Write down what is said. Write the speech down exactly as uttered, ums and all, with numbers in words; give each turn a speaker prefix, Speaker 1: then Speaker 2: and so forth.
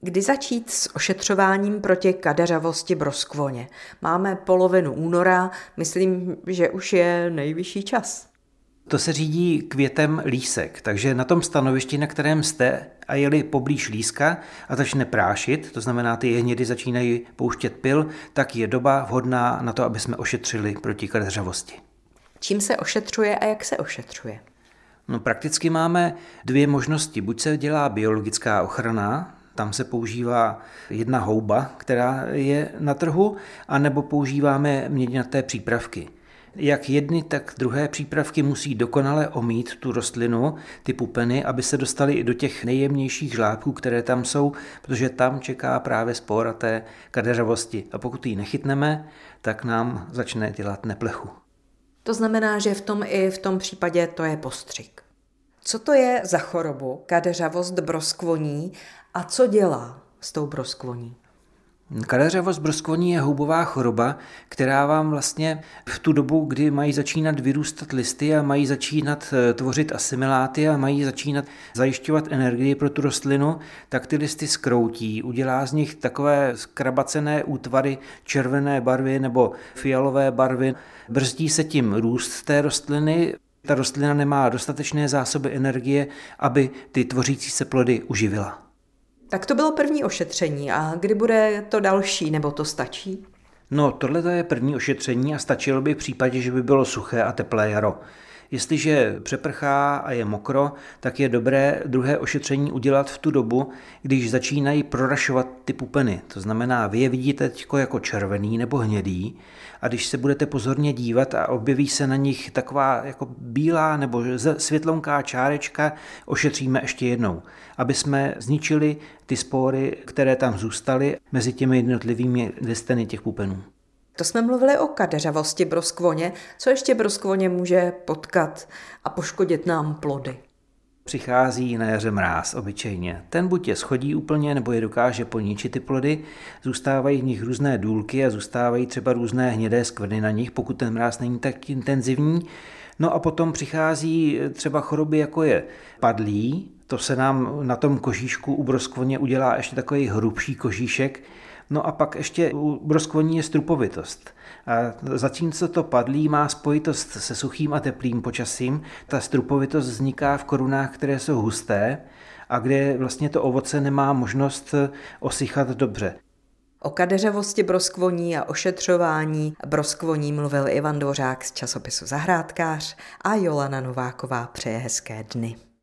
Speaker 1: Kdy začít s ošetřováním proti kadeřavosti broskvoně? Máme polovinu února, myslím, že už je nejvyšší čas.
Speaker 2: To se řídí květem lísek, takže na tom stanovišti, na kterém jste a jeli poblíž líska a začne prášit, to znamená ty jehnědy začínají pouštět pil, tak je doba vhodná na to, aby jsme ošetřili proti kadeřavosti.
Speaker 1: Čím se ošetřuje a jak se ošetřuje?
Speaker 2: No, prakticky máme dvě možnosti. Buď se dělá biologická ochrana, tam se používá jedna houba, která je na trhu, anebo používáme měďnaté přípravky. Jak jedny, tak druhé přípravky musí dokonale omít tu rostlinu, ty pupeny, aby se dostaly i do těch nejjemnějších žlábků, které tam jsou, protože tam čeká právě spora té kadeřavosti. A pokud ji nechytneme, tak nám začne dělat neplechu.
Speaker 1: To znamená, že v tom i v tom případě to je postřik. Co to je za chorobu, kadeřavost broskvoní, a co dělá s tou broskvoní?
Speaker 2: Kadeřavost broskvoní je houbová choroba, která vám vlastně v tu dobu, kdy mají začínat vyrůstat listy a mají začínat tvořit asimiláty a mají začínat zajišťovat energii pro tu rostlinu, tak ty listy zkroutí, udělá z nich takové zkrabacené útvary červené barvy nebo fialové barvy. Brzdí se tím růst té rostliny, ta rostlina nemá dostatečné zásoby energie, aby ty tvořící se plody uživila.
Speaker 1: Tak to bylo první ošetření. A kdy bude to další, nebo to stačí?
Speaker 2: No, tohle je první ošetření a stačilo by v případě, že by bylo suché a teplé jaro. Jestliže přeprchá a je mokro, tak je dobré druhé ošetření udělat v tu dobu, když začínají prorašovat ty pupeny. To znamená, vy je vidíte jako červený nebo hnědý a když se budete pozorně dívat a objeví se na nich taková jako bílá nebo světlonká čárečka, ošetříme ještě jednou, aby jsme zničili ty spory, které tam zůstaly mezi těmi jednotlivými listeny těch pupenů.
Speaker 1: To jsme mluvili o kadeřavosti broskvoně. Co ještě broskvoně může potkat a poškodit nám plody?
Speaker 2: Přichází na jaře mráz obyčejně. Ten buď je schodí úplně, nebo je dokáže poničit ty plody. Zůstávají v nich různé důlky a zůstávají třeba různé hnědé skvrny na nich, pokud ten mráz není tak intenzivní. No a potom přichází třeba choroby, jako je padlí. To se nám na tom kožíšku u broskvoně udělá ještě takový hrubší kožíšek. No a pak ještě u broskvoní je strupovitost. A zatímco to padlí má spojitost se suchým a teplým počasím, ta strupovitost vzniká v korunách, které jsou husté a kde vlastně to ovoce nemá možnost osychat dobře.
Speaker 1: O kadeřavosti broskvoní a ošetřování broskvoní mluvil Ivan Dvořák z časopisu Zahrádkář a Jolana Nováková přeje hezké dny.